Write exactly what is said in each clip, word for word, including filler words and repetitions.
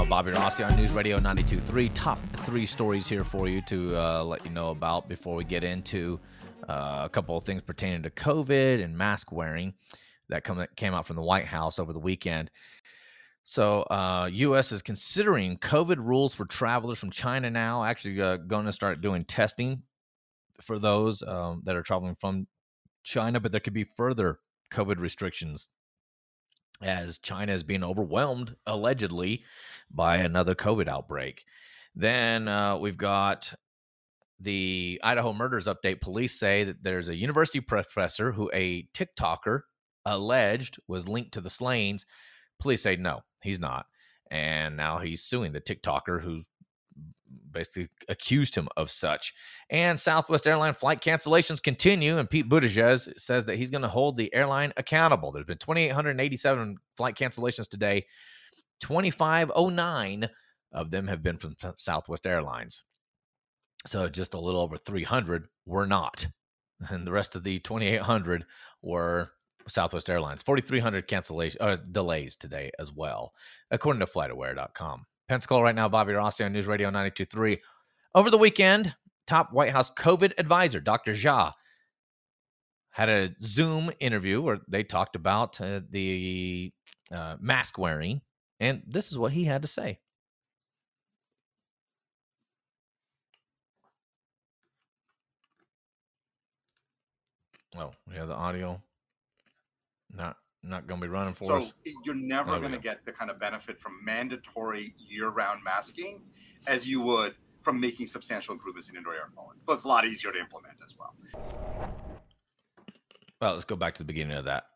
Bobby Rossi on News Radio ninety-two point three. Top three stories here for you to uh, let you know about before we get into uh, a couple of things pertaining to COVID and mask wearing that come, came out from the White House over the weekend. So uh, U S is considering COVID rules for travelers from China now, actually uh, going to start doing testing for those um, that are traveling from China, but there could be further COVID restrictions as China is being overwhelmed, allegedly, by another COVID outbreak. Then uh, we've got the Idaho murders update. Police say that there's a university professor who a TikToker alleged was linked to the slayings. Police say no, he's not. And now he's suing the TikToker who basically accused him of such. And Southwest Airline flight cancellations continue, and Pete Buttigieg says that he's going to hold the airline accountable. There's been two thousand eight hundred eighty-seven flight cancellations today. two thousand five hundred nine of them have been from Southwest Airlines. So just a little over three hundred were not. And the rest of the two thousand eight hundred were Southwest Airlines. four thousand three hundred cancellation uh, delays today as well, according to flight aware dot com. Pensacola right now, Bobby Rossi on News Radio ninety-two point three. Over the weekend, top White House COVID advisor, Doctor Jha, had a Zoom interview where they talked about uh, the uh, mask wearing, and this is what he had to say. Oh, we have the audio. Not not going to be running for so us. So you're never going to get the kind of benefit from mandatory year-round masking as you would from making substantial improvements in indoor air quality. But it's a lot easier to implement as well. Well, let's go back to the beginning of that.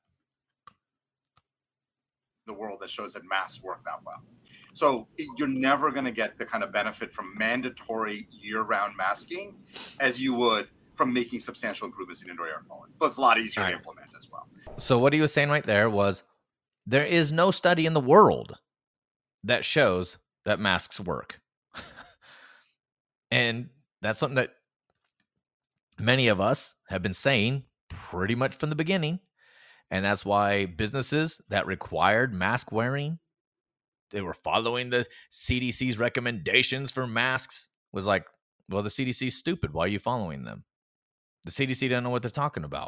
The world that shows that masks work that well. So you're never going to get the kind of benefit from mandatory year-round masking as you would from making substantial improvements in indoor air quality. But it's a lot easier All to right. implement as well. So what he was saying right there was there is no study in the world that shows that masks work. And that's something that many of us have been saying pretty much from the beginning. And that's why businesses that required mask wearing, they were following the C D C's recommendations for masks, was like, well, the C D C is stupid. Why are you following them? The C D C doesn't know what they're talking about.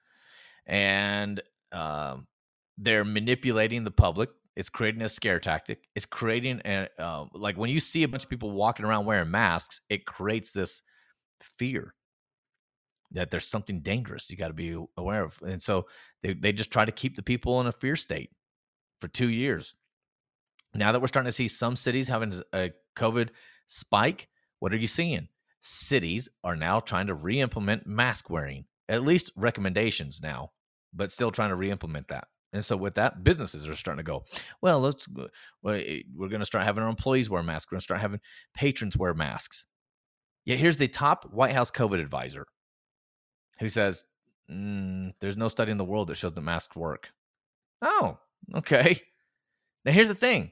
And uh, they're manipulating the public. It's creating a scare tactic. It's creating, a, uh, like when you see a bunch of people walking around wearing masks, it creates this fear that there's something dangerous you got to be aware of. And so they, they just try to keep the people in a fear state for two years. Now that we're starting to see some cities having a COVID spike, what are you seeing? Cities are now trying to re-implement mask wearing, at least recommendations now, but still trying to re-implement that. And so with that, businesses are starting to go, well, let's, well, we're going to start having our employees wear masks. We're going to start having patrons wear masks. Yet here's the top White House COVID advisor who says, mm, there's no study in the world that shows that masks work. Oh, okay. Now here's the thing.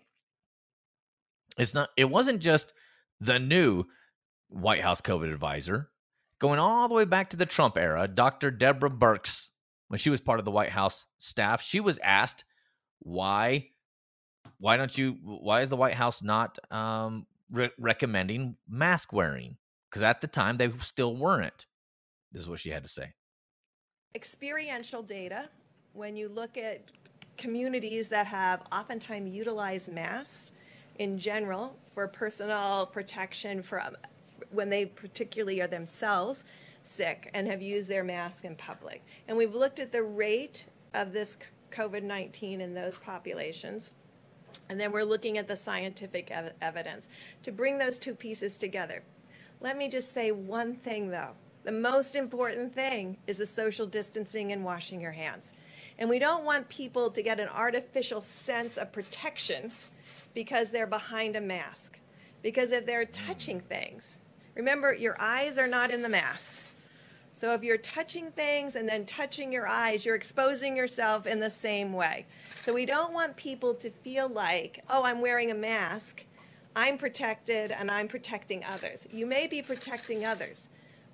It's not, it wasn't just the new White House COVID advisor. Going all the way back to the Trump era, Doctor Deborah Birx, when she was part of the White House staff, she was asked, why, why don't you, why is the White House not um, re- recommending mask wearing? Because at the time, they still weren't. This is what she had to say. Experiential data, when you look at communities that have oftentimes utilized masks in general for personal protection from when they particularly are themselves sick and have used their mask in public. And we've looked at the rate of this COVID nineteen in those populations. And then we're looking at the scientific ev- evidence to bring those two pieces together. Let me just say one thing, though. The most important thing is the social distancing and washing your hands. And we don't want people to get an artificial sense of protection because they're behind a mask. Because if they're touching things, remember, your eyes are not in the mask. So if you're touching things and then touching your eyes, you're exposing yourself in the same way. So we don't want people to feel like, oh, I'm wearing a mask, I'm protected, and I'm protecting others. You may be protecting others,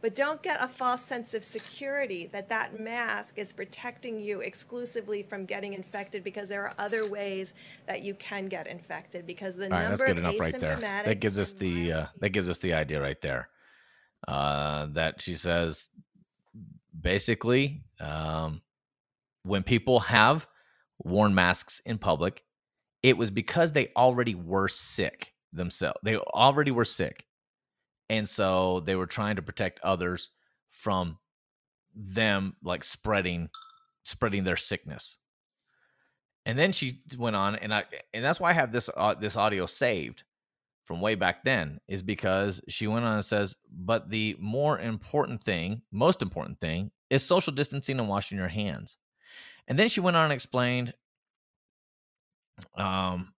But don't get a false sense of security that that mask is protecting you exclusively from getting infected, because there are other ways that you can get infected, because the All right, number that's good of enough right there. asymptomatic That gives us and the uh, mild that gives us the idea right there. Uh, that she says basically, um, when people have worn masks in public, it was because they already were sick themselves. They already were sick. And so they were trying to protect others from them, like spreading, spreading their sickness. And then she went on, and I, and that's why I have this, uh, this audio saved from way back then, is because she went on and says, but the more important thing, most important thing, is social distancing and washing your hands. And then she went on and explained, um,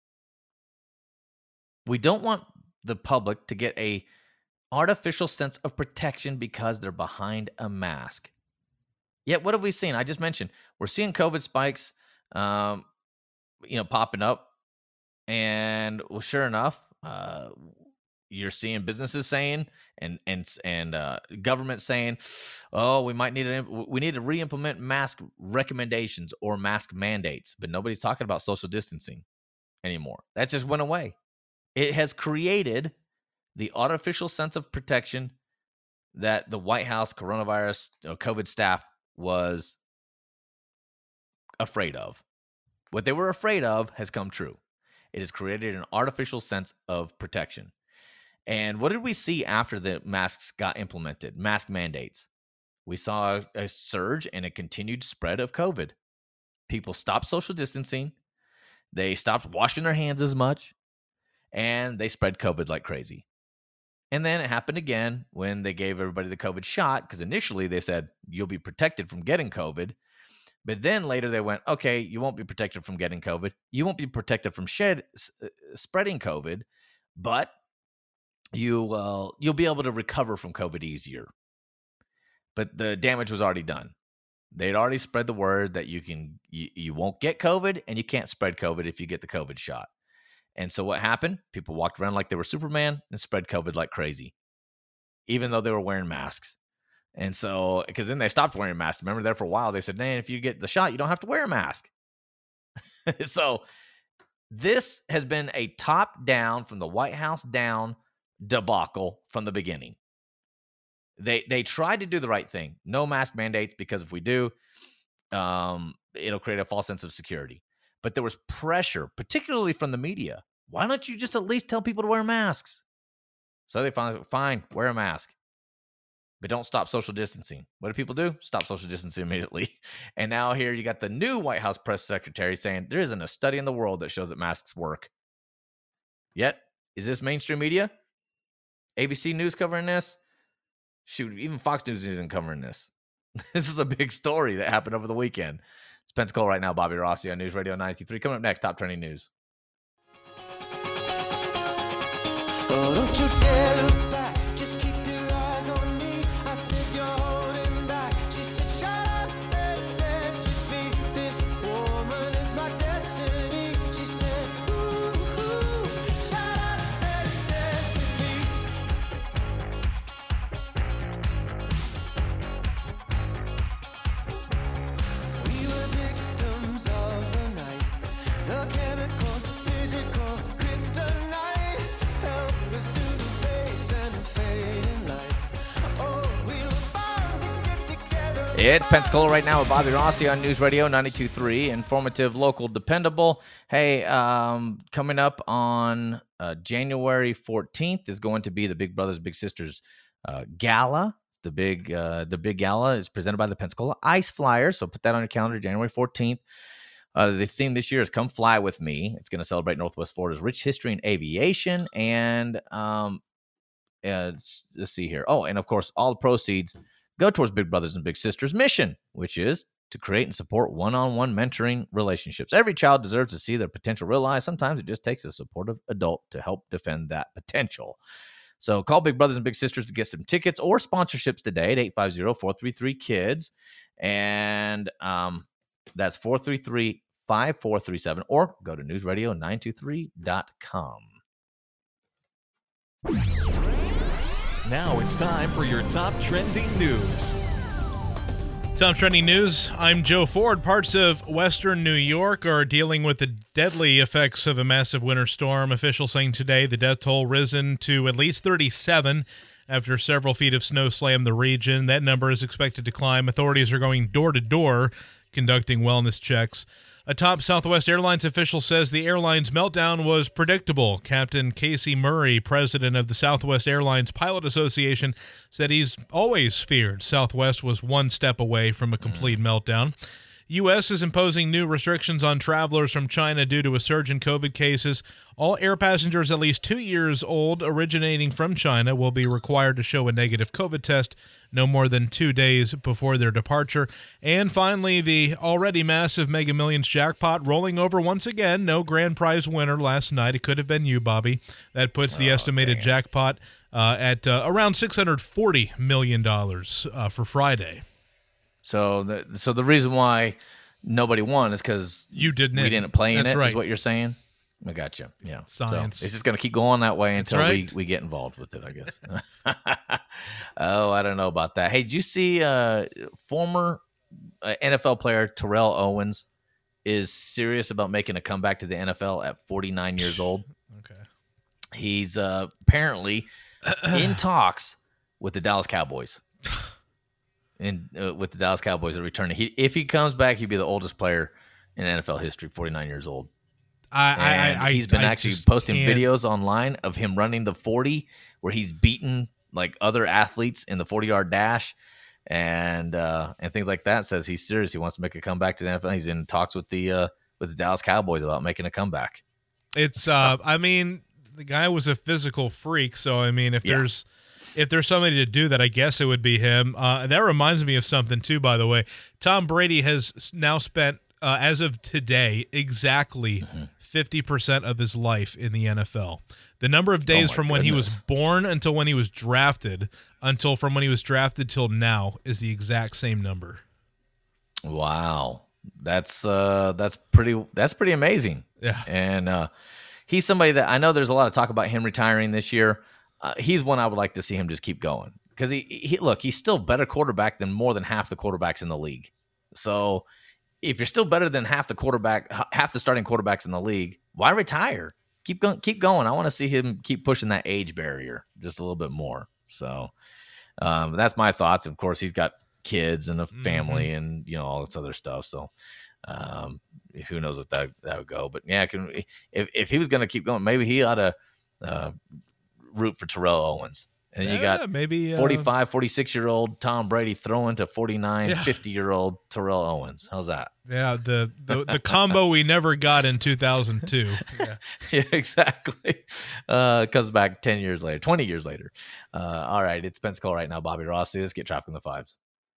we don't want the public to get a artificial sense of protection because they're behind a mask. Yet, what have we seen? I just mentioned we're seeing COVID spikes, um, you know, popping up, and well, sure enough, uh, you're seeing businesses saying, and and and uh, government saying, "Oh, we might need to we need to re-implement mask recommendations or mask mandates," but nobody's talking about social distancing anymore. That just went away. It has created the artificial sense of protection that the White House coronavirus or COVID staff was afraid of. What they were afraid of has come true. It has created an artificial sense of protection. And what did we see after the masks got implemented? Mask mandates. We saw a surge and a continued spread of COVID. People stopped social distancing. They stopped washing their hands as much. And they spread COVID like crazy. And then it happened again when they gave everybody the COVID shot, because initially they said, you'll be protected from getting COVID. But then later they went, okay, you won't be protected from getting COVID. You won't be protected from shed, uh, spreading COVID, but you, uh, you'll be able to recover from COVID easier. But the damage was already done. They'd already spread the word that you can, you, you won't get COVID, and you can't spread COVID if you get the COVID shot. And so what happened? People walked around like they were Superman and spread COVID like crazy, even though they were wearing masks. And so, because then they stopped wearing masks. Remember, there for a while, they said, man, if you get the shot, you don't have to wear a mask. So this has been a top-down, from the White House down debacle from the beginning. They they tried to do the right thing. No mask mandates, because if we do, um, it'll create a false sense of security. But there was pressure, particularly from the media. Why don't you just at least tell people to wear masks? So they finally, fine, wear a mask. But don't stop social distancing. What do people do? Stop social distancing immediately. And now here you got the new White House press secretary saying there isn't a study in the world that shows that masks work. Yet, is this mainstream media? A B C News covering this? Shoot, even Fox News isn't covering this. This is a big story that happened over the weekend. It's Pensacola right now. Bobby Rossi on News Radio ninety-two point three. Coming up next, top trending news. Oh, don't you dare look back. Just keep your eyes on me. I said you're holding back. She said, shut up and dance with me. This woman is my destiny. She said, ooh, ooh, shut up and dance with me. We were victims of the night. The chemical, physical, kryptonite. Help us to the base and the fading light. Oh, we were bound to get together. It's Pensacola right now with Bobby Rossi on News Radio ninety-two point three. Informative, local, dependable. Hey, um, coming up on uh, January fourteenth is going to be the Big Brothers Big Sisters uh, Gala. It's the big, uh, the big gala is presented by the Pensacola Ice Flyers. So put that on your calendar, January fourteenth. Uh, the theme this year is Come Fly With Me. It's going to celebrate Northwest Florida's rich history in aviation. And um, uh, let's, let's see here. Oh, and of course, all the proceeds go towards Big Brothers and Big Sisters' mission, which is to create and support one-on-one mentoring relationships. Every child deserves to see their potential realized. Sometimes it just takes a supportive adult to help defend that potential. So call Big Brothers and Big Sisters to get some tickets or sponsorships today at eight five zero, four three three, KIDS. And um, that's four three three, five four three seven, or go to news radio nine two three dot com. Now it's time for your top trending news. Top trending news. I'm Joe Ford. Parts of western New York are dealing with the deadly effects of a massive winter storm. Officials saying today the death toll risen to at least thirty-seven after several feet of snow slammed the region. That number is expected to climb. Authorities are going door to door conducting wellness checks. A top Southwest Airlines official says the airline's meltdown was predictable. Captain Casey Murray, president of the Southwest Airlines Pilot Association, said he's always feared Southwest was one step away from a complete meltdown. U S is imposing new restrictions on travelers from China due to a surge in COVID cases. All air passengers at least two years old originating from China will be required to show a negative COVID test no more than two days before their departure. And finally, the already massive Mega Millions jackpot rolling over once again. No grand prize winner last night. It could have been you, Bobby. That puts the Oh, estimated damn. jackpot uh, at uh, around six hundred forty million dollars uh, for Friday. So the so the reason why nobody won is because You didn't. we didn't play in That's it. Is right. what you're saying? I got you. Yeah. Science. So it's just going to keep going that way That's until right. we, we get involved with it, I guess. Oh, I don't know about that. Hey, did you see uh, former uh, N F L player Terrell Owens is serious about making a comeback to the N F L at forty-nine years old? Okay. He's uh, apparently in talks with the Dallas Cowboys. And uh, with the Dallas Cowboys are returning. He, if he comes back, he'd be the oldest player in N F L history, forty-nine years old. I, And I, I, he's been I actually just posting can't- videos online of him running the forty, where he's beaten like other athletes in the forty-yard dash, and uh, and things like that. Says he's serious. He wants to make a comeback to the N F L. He's in talks with the uh, with the Dallas Cowboys about making a comeback. It's uh I mean, the guy was a physical freak, so I mean if Yeah. there's if there's somebody to do that, I guess it would be him. Uh that reminds me of something too, by the way. Tom Brady has s- now spent uh, as of today exactly Mm-hmm. fifty percent of his life in the N F L. The number of days Oh my from when he was goodness. born until when he was drafted until from when he was drafted till now is the exact same number. Wow, that's uh, that's pretty that's pretty amazing. Yeah. And uh, he's somebody that I know there's a lot of talk about him retiring this year. Uh, he's one I would like to see him just keep going because he, he look, he's still better quarterback than more than half the quarterbacks in the league. So if you're still better than half the quarterback, h- half the starting quarterbacks in the league, why retire? Keep going, keep going. I want to see him keep pushing that age barrier just a little bit more. So um, that's my thoughts. Of course, he's got kids and a family and you know all this other stuff. So um, who knows what that that would go? But yeah, can if if he was going to keep going, maybe he ought to uh, root for Terrell Owens. And then you Yeah, got maybe uh, forty-five, forty-six year old Tom Brady throwing to forty-nine, Yeah. fifty year old Terrell Owens. How's that? Yeah, the, the the combo we never got in two thousand two. Yeah. Yeah, exactly. Uh, comes back ten years later, twenty years later. Uh, all right, it's Pensacola right now. Bobby Rossi. Let's get traffic in the fives.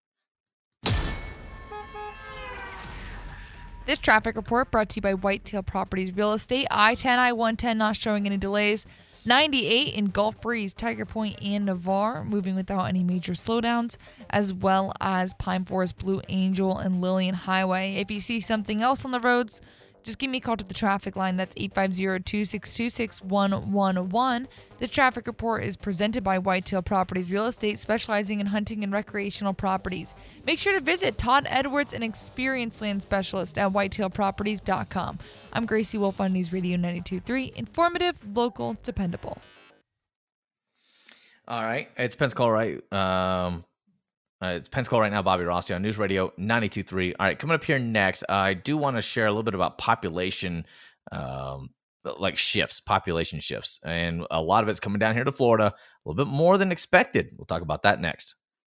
This traffic report brought to you by Whitetail Properties Real Estate. I ten, I one ten not showing any delays. ninety-eight in Gulf Breeze, Tiger Point, and Navarre, moving without any major slowdowns, as well as Pine Forest, Blue Angel, and Lillian Highway. If you see something else on the roads, just give me a call to the traffic line. That's eight five zero, two six two, six one one one. This traffic report is presented by Whitetail Properties Real Estate, specializing in hunting and recreational properties. Make sure to visit Todd Edwards, an experienced land specialist at whitetail properties dot com. I'm Gracie Wolf on News Radio ninety-two point three. Informative, local, dependable. All right, it's Pensacola right. Um, uh, it's Pensacola right now. Bobby Rossi on News Radio ninety-two point three. All right, coming up here next, I do want to share a little bit about population, um, like shifts, population shifts, and a lot of it's coming down here to Florida, a little bit more than expected. We'll talk about that next.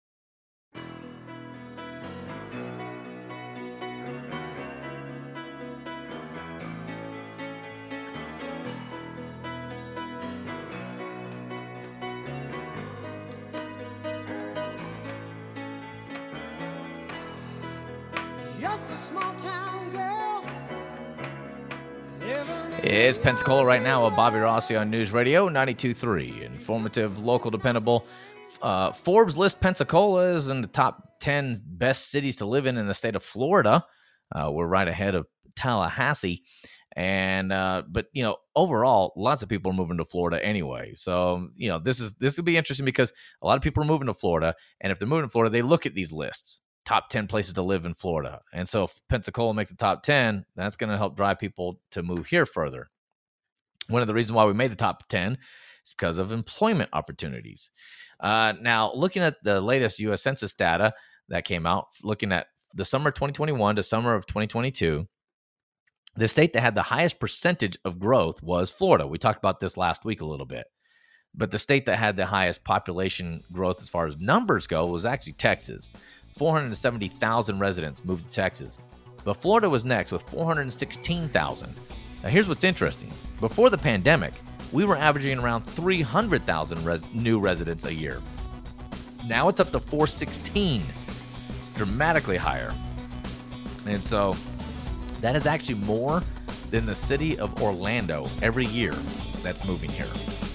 Just a small town girl. living in It's Pensacola right now with Bobby Rossi on News Radio ninety-two point three. Informative, local, dependable. Uh, Forbes lists Pensacola as in the top ten best cities to live in in the state of Florida. Uh, we're right ahead of Tallahassee. And uh, but you know, overall, lots of people are moving to Florida anyway. So you know, this is this will be interesting because a lot of people are moving to Florida, and if they're moving to Florida, they look at these lists, top ten places to live in Florida. And so if Pensacola makes the top ten, that's going to help drive people to move here further. One of the reasons why we made the top ten is because of employment opportunities. Uh, now, looking at the latest U S Census data that came out, looking at the summer of twenty twenty-one to summer of twenty twenty-two, the state that had the highest percentage of growth was Florida. We talked about this last week a little bit. But the state that had the highest population growth as far as numbers go was actually Texas. four hundred seventy thousand residents moved to Texas. But Florida was next with four hundred sixteen thousand. Now, here's what's interesting. Before the pandemic, we were averaging around three hundred thousand res- new residents a year. Now it's up to four hundred sixteen. It's dramatically higher. And so that is actually more than the city of Orlando every year that's moving here.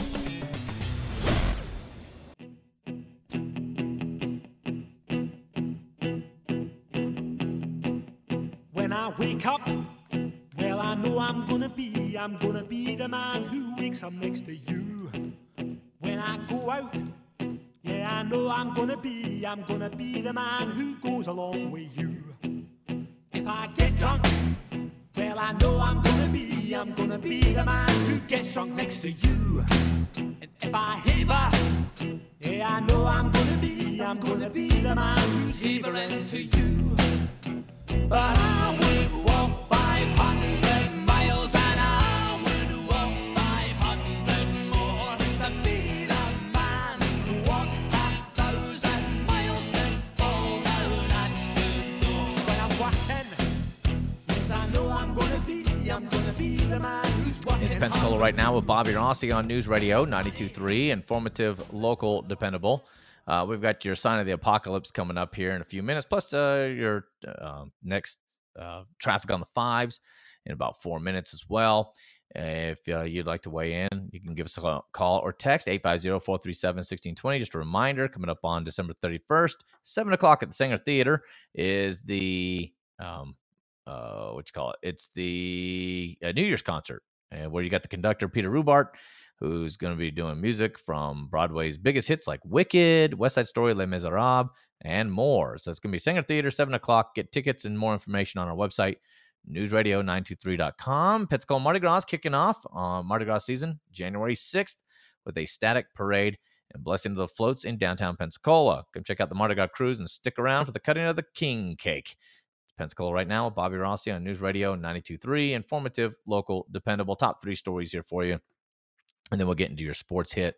When I wake up, well, I know I'm gonna be, I'm gonna be the man who wakes up next to you. When I go out, yeah, I know I'm gonna be, I'm gonna be the man who goes along with you. If I get drunk, well, I know I'm gonna be, I'm gonna be the man who gets drunk next to you. And if I haver, yeah, I know I'm gonna be, I'm gonna be the man who's havering to you. But I would walk five hundred miles and I would walk five hundred more just to be the man who walked a thousand miles to fall down at your door. When I'm walking, yes, I know I'm gonna be, I'm gonna be the man who's walking. It's Pensacola right now with Bobby Rossi on News Radio ninety-two point three, informative, local, dependable. Uh, we've got your sign of the apocalypse coming up here in a few minutes, plus uh, your uh, next uh, traffic on the fives in about four minutes as well. If uh, you'd like to weigh in, you can give us a call or text eight five zero, four three seven, one six two zero. Just a reminder, coming up on December thirty-first, seven o'clock at the Saenger Theater is the, um, uh, what you call it? It's the uh, New Year's concert, and where you got the conductor, Peter Rubart, who's going to be doing music from Broadway's biggest hits like Wicked, West Side Story, Les Miserables, and more. So it's going to be Saenger Theater, seven o'clock. Get tickets and more information on our website, news radio nine two three dot com. Pensacola Mardi Gras kicking off on Mardi Gras season, January sixth, with a static parade and blessing of the floats in downtown Pensacola. Come check out the Mardi Gras cruise and stick around for the cutting of the king cake. It's Pensacola right now with Bobby Rossi on News Radio ninety-two point three. Informative, local, dependable. Top three stories here for you. And then we'll get into your sports hit.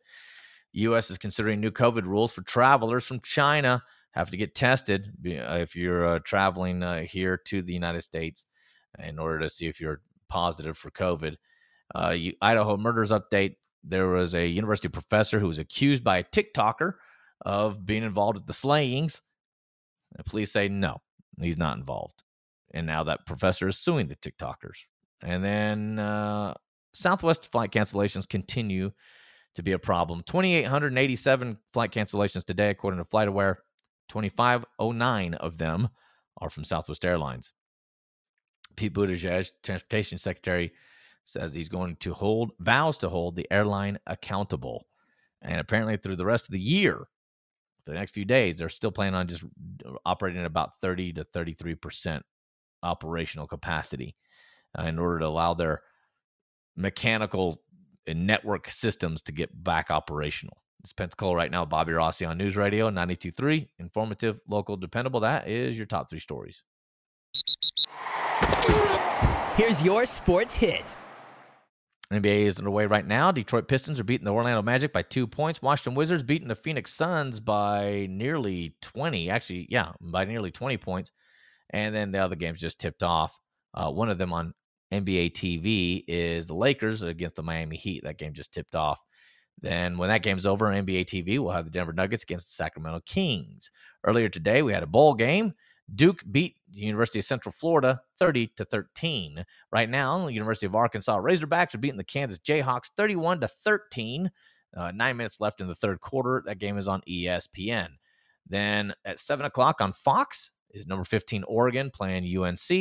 U S is considering new COVID rules for travelers from China. Have to get tested if you're uh, traveling uh, here to the United States in order to see if you're positive for COVID. Uh, you, Idaho murders update. There was a university professor who was accused by a TikToker of being involved with the slayings. The police say no, he's not involved. And now that professor is suing the TikTokers. And then uh, Southwest flight cancellations continue to be a problem. two thousand eight hundred eighty-seven flight cancellations today, according to FlightAware. two thousand five hundred nine of them are from Southwest Airlines. Pete Buttigieg, Transportation Secretary, says he's going to hold, vows to hold the airline accountable. And apparently through the rest of the year, for the next few days, they're still planning on just operating at about thirty to thirty-three percent operational capacity uh, in order to allow their mechanical and network systems to get back operational. It's Pensacola right now. Bobby Rossi on News Radio ninety-two point three. Informative, local, dependable. That is your top three stories. Here's your sports hit. N B A is underway right now. Detroit Pistons are beating the Orlando Magic by two points. Washington Wizards beating the Phoenix Suns by nearly twenty. Actually, yeah, by nearly twenty points. And then the other games just tipped off. Uh, one of them on N B A T V is the Lakers against the Miami Heat. That game just tipped off. Then when that game's over on N B A T V, we'll have the Denver Nuggets against the Sacramento Kings. Earlier today, we had a bowl game. Duke beat the University of Central Florida thirty to thirteen. Right now, the University of Arkansas Razorbacks are beating the Kansas Jayhawks thirty-one to thirteen. Uh, nine minutes left in the third quarter. That game is on E S P N. Then at seven o'clock on Fox is number fifteen Oregon playing U N C.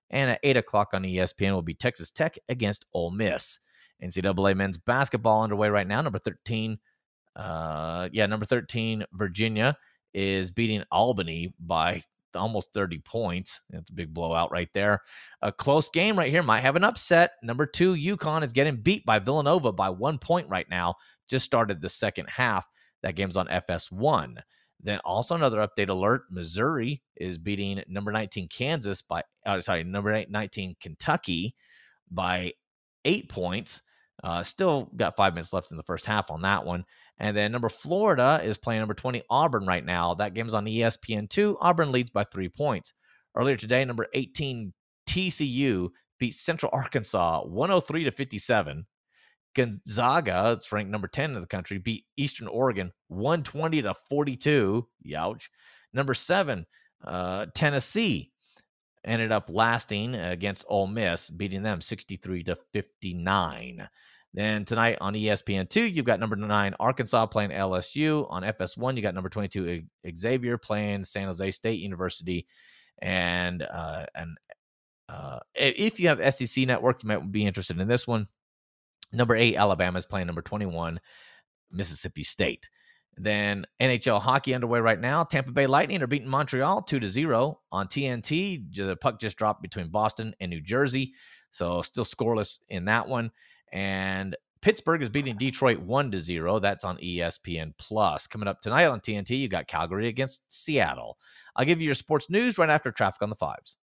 And at eight o'clock on E S P N will be Texas Tech against Ole Miss. N C double A men's basketball underway right now. Number thirteen, uh, yeah, number thirteen, Virginia is beating Albany by almost thirty points. That's a big blowout right there. A close game right here. Might have an upset. Number two, UConn is getting beat by Villanova by one point right now. Just started the second half. That game's on F S one. Then also another update alert. Missouri is beating number nineteen Kansas by, uh, sorry, number nineteen Kentucky by eight points. Uh, still got five minutes left in the first half on that one. And then number Florida is playing number twenty Auburn right now. That game's on E S P N two. Auburn leads by three points. Earlier today, number eighteen T C U beat Central Arkansas one oh three to fifty-seven. Gonzaga, it's ranked number ten in the country, beat Eastern Oregon one twenty to forty-two. Youch. Number seven, uh, Tennessee ended up lasting against Ole Miss, beating them sixty-three to fifty-nine. Then tonight on E S P N two, you've got number nine Arkansas playing L S U. On F S one, you got number twenty-two Xavier playing San Jose State University. And uh, and uh, if you have S E C Network, you might be interested in this one. Number eight, Alabama is playing number twenty-one, Mississippi State. Then N H L hockey underway right now. Tampa Bay Lightning are beating Montreal two to zero. On T N T, the puck just dropped between Boston and New Jersey. So still scoreless in that one. And Pittsburgh is beating Detroit one to zero. That's on E S P N Plus. Coming up tonight on T N T, you got Calgary against Seattle. I'll give you your sports news right after Traffic on the Fives.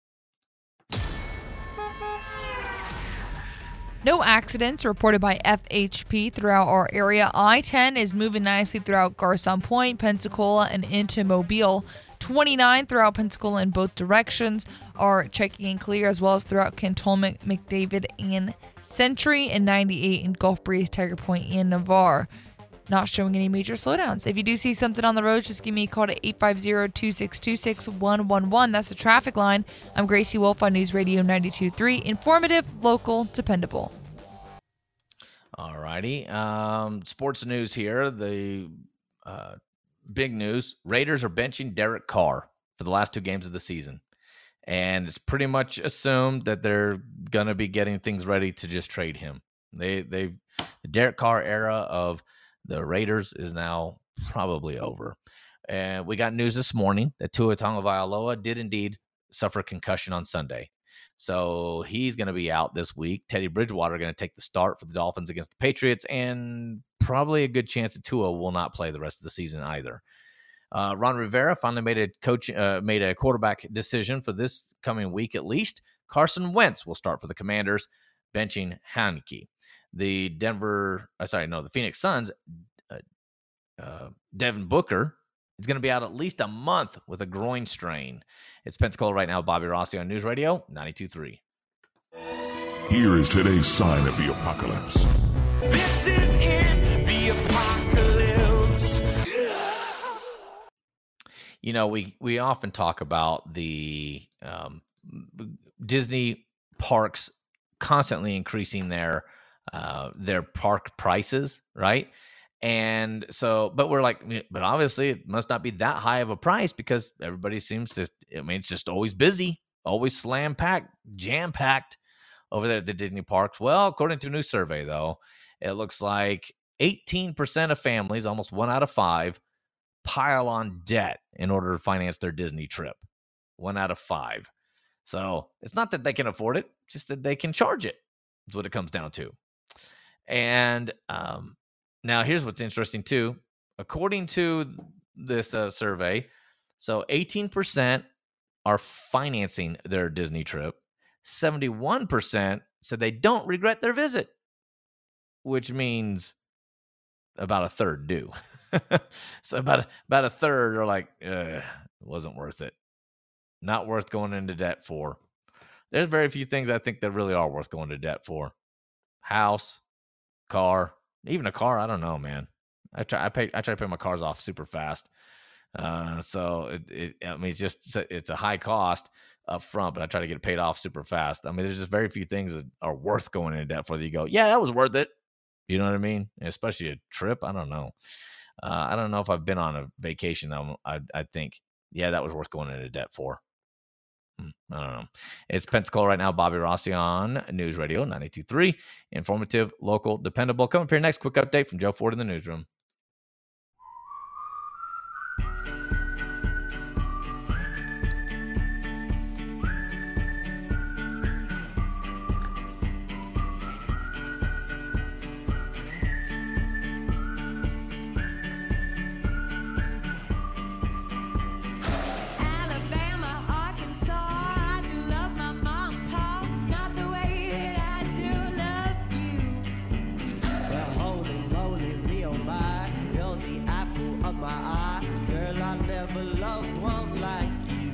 No accidents reported by F H P throughout our area. I ten is moving nicely throughout Garcon Point, Pensacola, and into Mobile. twenty-nine throughout Pensacola in both directions are checking and clear, as well as throughout Cantonment, McDavid, and Century, and ninety-eight in Gulf Breeze, Tiger Point, and Navarre. Not showing any major slowdowns. If you do see something on the road, just give me a call to eight five zero, two six two, six one one one. That's the traffic line. I'm Gracie Wolf on News Radio ninety-two point three. Informative, local, dependable. All righty. Um, sports news here. The uh, big news. Raiders are benching Derek Carr for the last two games of the season. And it's pretty much assumed that they're going to be getting things ready to just trade him. They, they've, the Derek Carr era of the Raiders is now probably over. And we got news this morning that Tua Tagovailoa did indeed suffer a concussion on Sunday. So he's going to be out this week. Teddy Bridgewater going to take the start for the Dolphins against the Patriots, and probably a good chance that Tua will not play the rest of the season either. Uh, Ron Rivera finally made a coach uh, made a quarterback decision for this coming week at least. Carson Wentz will start for the Commanders, benching Haneke. The Denver, uh, sorry, no, the Phoenix Suns, uh, uh, Devin Booker is going to be out at least a month with a groin strain. It's Pensacola right now. Bobby Rossi on News Radio ninety-two point three. Here is today's sign of the apocalypse. This is in the apocalypse. You know, we, we often talk about the um, Disney parks constantly increasing their uh, their park prices, right? And so, but we're like, but obviously it must not be that high of a price because everybody seems to, I mean, it's just always busy, always slam packed, jam packed over there at the Disney parks. Well, according to a new survey, though, it looks like eighteen percent of families, almost one out of five, pile on debt in order to finance their Disney trip. One out of five. So it's not that they can afford it, just that they can charge it. That's what it comes down to. And, um, now, here's what's interesting, too. According to this uh, survey, so eighteen percent are financing their Disney trip. seventy-one percent said they don't regret their visit, which means about a third do. So about a, about a third are like, it wasn't worth it. Not worth going into debt for. There's very few things I think that really are worth going to debt for. House, car. Even a car, I don't know, man. I try, I pay, I try to pay my cars off super fast. Uh, so it, it, I mean, it's just it's a high cost up front, but I try to get it paid off super fast. I mean, there's just very few things that are worth going into debt for. That you go, yeah, that was worth it. You know what I mean? And especially a trip. I don't know. Uh, I don't know if I've been on a vacation. I, I I think, yeah, that was worth going into debt for. Hmm, I don't know. It's Pensacola right now. Bobby Rossi on News Radio ninety-two point three. Informative, local, dependable. Come up here next. Quick update from Joe Ford in the newsroom. Alabama, Arkansas, I do love my mom and pa, not the way that I do love you. Well, holy moly, Rio my, you're the apple of my eye. Girl, I never loved one like you.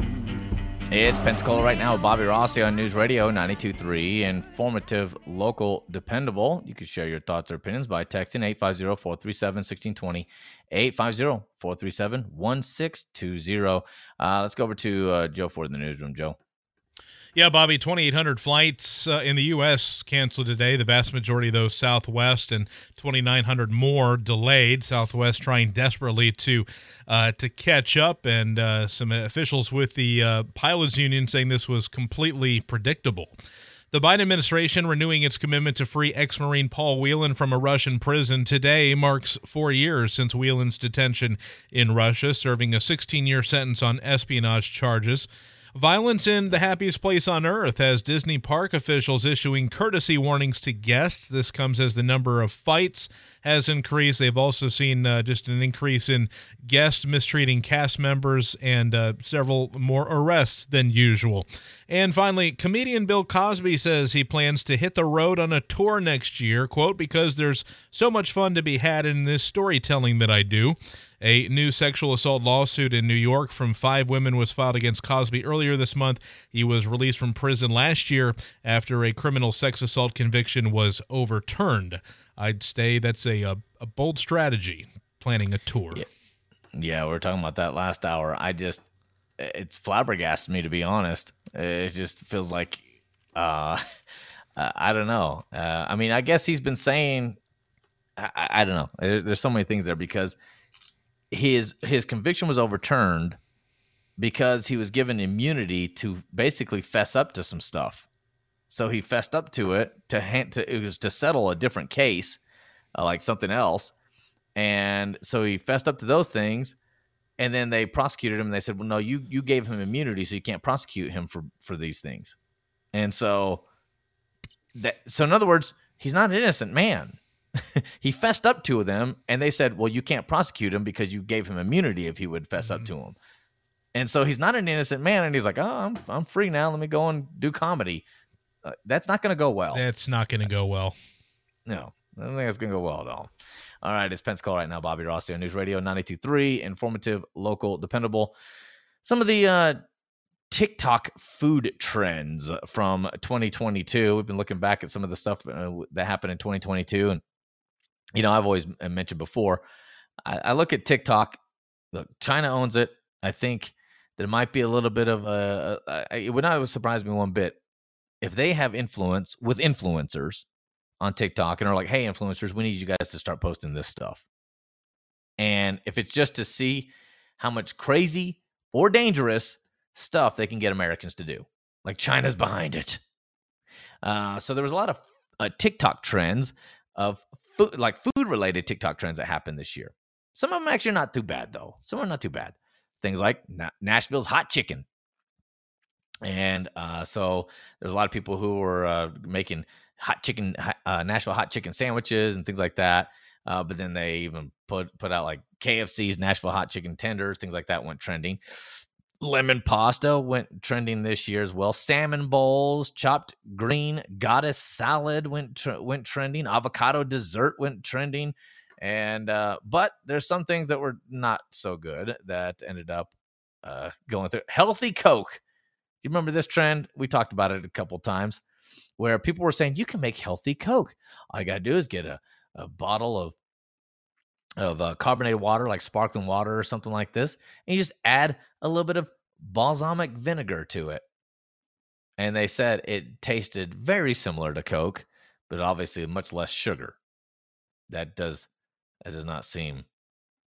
It's Pensacola right now with Bobby Rossi on News Radio ninety-two point three. Informative, local, dependable. You can share your thoughts or opinions by texting eight five zero, four three seven, one six two zero, eight five zero, four three seven, one six two zero. Uh, let's go over to uh, Joe Ford in the newsroom. Joe. Yeah, Bobby, twenty-eight hundred flights uh, in the U S canceled today, the vast majority of those Southwest, and twenty-nine hundred more delayed. Southwest trying desperately to uh, to catch up, and uh, some officials with the uh, pilots union saying this was completely predictable. The Biden administration renewing its commitment to free ex-Marine Paul Whelan from a Russian prison today marks four years since Whelan's detention in Russia, serving a sixteen-year sentence on espionage charges. Violence in the happiest place on earth has Disney park officials issuing courtesy warnings to guests. This comes as the number of fights has increased. They've also seen uh, just an increase in guests mistreating cast members and uh, several more arrests than usual. And finally, comedian Bill Cosby says he plans to hit the road on a tour next year, quote, because there's so much fun to be had in this storytelling that I do. A new sexual assault lawsuit in New York from five women was filed against Cosby earlier this month. He was released from prison last year after a criminal sex assault conviction was overturned. I'd say that's a, a, a bold strategy, planning a tour. Yeah. yeah, we were talking about that last hour. I just, it's flabbergasted me, to be honest. It just feels like, uh, I don't know. Uh, I mean, I guess he's been saying, I, I don't know. There, there's so many things there because his his conviction was overturned because he was given immunity to basically fess up to some stuff. So he fessed up to it to hand to it was to settle a different case, uh, like something else, and so he fessed up to those things, and then they prosecuted him. And they said, "Well, no, you you gave him immunity, so you can't prosecute him for for these things." And so that so in other words, he's not an innocent man. He fessed up to them, and they said, well, you can't prosecute him because you gave him immunity if he would fess mm-hmm. up to him. And so he's not an innocent man, and he's like, oh, I'm I'm free now. Let me go and do comedy. Uh, that's not going to go well. That's not going to go well. No, I don't think it's going to go well at all. All right, it's Pensacola right now. Bobby Rossi on News Radio ninety-two point three. Informative, local, dependable. Some of the uh, TikTok food trends from twenty twenty-two. We've been looking back at some of the stuff uh, that happened in twenty twenty-two, and you know, I've always mentioned before, I, I look at TikTok. Look, China owns it. I think there might be a little bit of a, a, a it would not surprise me one bit if they have influence with influencers on TikTok and are like, hey, influencers, we need you guys to start posting this stuff. And if it's just to see how much crazy or dangerous stuff they can get Americans to do, like China's behind it. Uh, so there was a lot of uh, TikTok trends of food, like food-related TikTok trends that happened this year. Some of them actually are not too bad, though. Some are not too bad. Things like Na- Nashville's hot chicken. And uh, so there's a lot of people who were uh, making hot chicken, uh, Nashville hot chicken sandwiches and things like that. Uh, but then they even put put out like K F C's Nashville hot chicken tenders, things like that went trending. Lemon pasta went trending this year as well. Salmon bowls, chopped green goddess salad went tr- went trending. Avocado dessert went trending. And uh, but there's some things that were not so good that ended up uh, going through. Healthy Coke. Do you remember this trend? We talked about it a couple times where people were saying you can make healthy Coke. All you got to do is get a, a bottle of of uh, carbonated water, like sparkling water or something like this, and you just add a little bit of balsamic vinegar to it. And they said it tasted very similar to Coke, but obviously much less sugar. That does that does not seem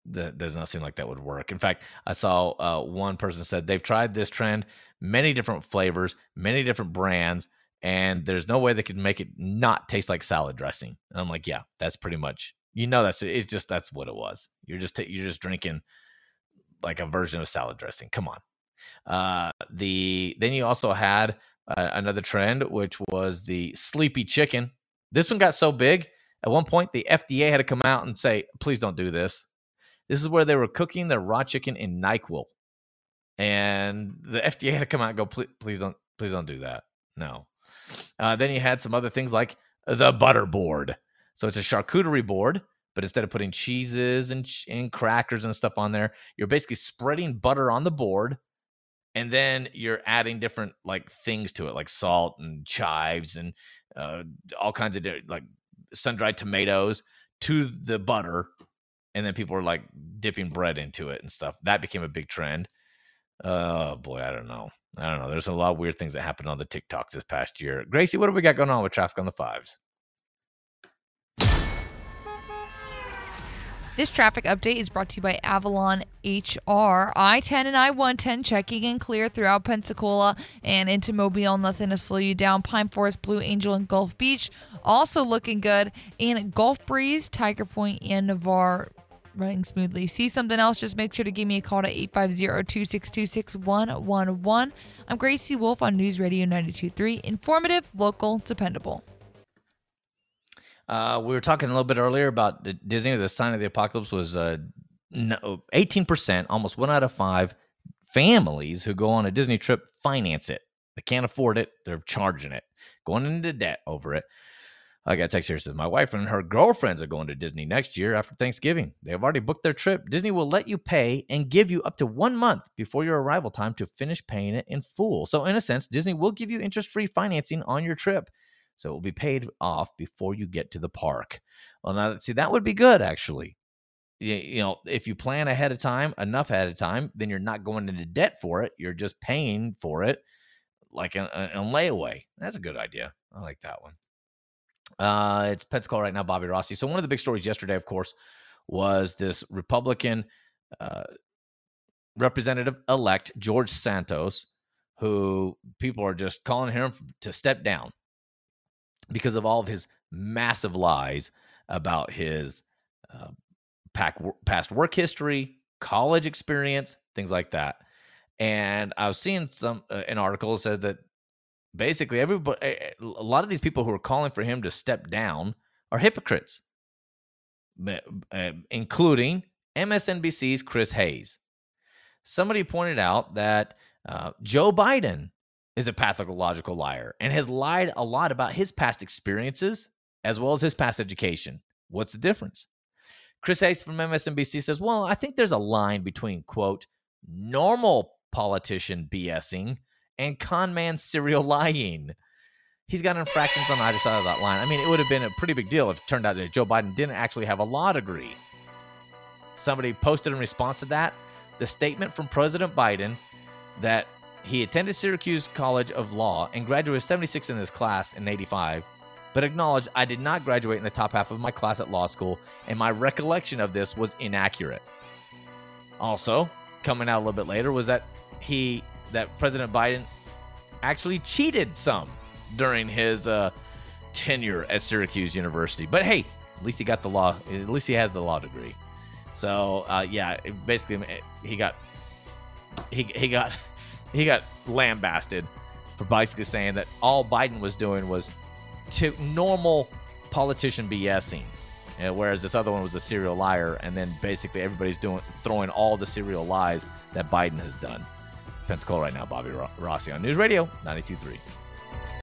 that does not seem like that would work. In fact, I saw uh, one person said they've tried this trend, many different flavors, many different brands, and there's no way they could make it not taste like salad dressing. And I'm like, yeah, that's pretty much, you know, that's it's just that's what it was. You're just you're just drinking like a version of salad dressing. Come on. Uh, the then you also had uh, another trend, which was the sleepy chicken. This one got so big at one point the F D A had to come out and say, please don't do this. This is where they were cooking their raw chicken in NyQuil, and the F D A had to come out and go, please, please don't, please don't do that. No. Uh, then you had some other things like the butter board. So it's a charcuterie board, but instead of putting cheeses and, and crackers and stuff on there, you're basically spreading butter on the board, and then you're adding different like things to it, like salt and chives and uh, all kinds of di- like sun-dried tomatoes to the butter, and then people were like dipping bread into it and stuff. That became a big trend. Oh boy, I don't know. I don't know. There's a lot of weird things that happened on the TikToks this past year. Gracie, what do we got going on with traffic on the fives? This traffic update is brought to you by Avalon H R. I ten and I one ten checking and clear throughout Pensacola and into Mobile. Nothing to slow you down. Pine Forest, Blue Angel, and Gulf Beach also looking good. And Gulf Breeze, Tiger Point, and Navarre running smoothly. See something else? Just make sure to give me a call to eight five zero, two six two, six one one one. I'm Gracie Wolf on News Radio ninety-two point three. Informative, local, dependable. Uh, we were talking a little bit earlier about the Disney. The sign of the apocalypse was uh, no, eighteen percent, almost one out of five families who go on a Disney trip finance it. They can't afford it. They're charging it, going into debt over it. I got a text here that says, my wife and her girlfriends are going to Disney next year after Thanksgiving. They have already booked their trip. Disney will let you pay and give you up to one month before your arrival time to finish paying it in full. So in a sense, Disney will give you interest-free financing on your trip. So it will be paid off before you get to the park. Well, now, see, that would be good, actually. You, you know, if you plan ahead of time, enough ahead of time, then you're not going into debt for it. You're just paying for it like a, a, a layaway. That's a good idea. I like that one. Uh, it's Pensacola right now, Bobby Rossi. So one of the big stories yesterday, of course, was this Republican uh, representative-elect, George Santos, who people are just calling him to step down because of all of his massive lies about his uh, pack, past work history, college experience, things like that. And I was seeing some uh, an article that said that basically everybody, a lot of these people who are calling for him to step down are hypocrites, uh, including M S N B C's Chris Hayes. Somebody pointed out that uh, Joe Biden is a pathological liar and has lied a lot about his past experiences as well as his past education. What's the difference? Chris Hayes from M S N B C says, well, I think there's a line between, quote, normal politician BSing and con man serial lying. He's got infractions on either side of that line. I mean, it would have been a pretty big deal if it turned out that Joe Biden didn't actually have a law degree. Somebody posted in response to that the statement from President Biden that he attended Syracuse College of Law and graduated seventy-six in his class in eighty-five, but acknowledged, I did not graduate in the top half of my class at law school, and my recollection of this was inaccurate. Also, coming out a little bit later was that he, that President Biden actually cheated some during his uh, tenure at Syracuse University. But hey, at least he got the law, at least he has the law degree. So uh, yeah, it basically he got, he, he got, he got lambasted for basically saying that all Biden was doing was to normal politician BSing, and whereas this other one was a serial liar, and then basically everybody's doing throwing all the serial lies that Biden has done. Pensacola right now, Bobby Rossi on News Radio ninety-two point three.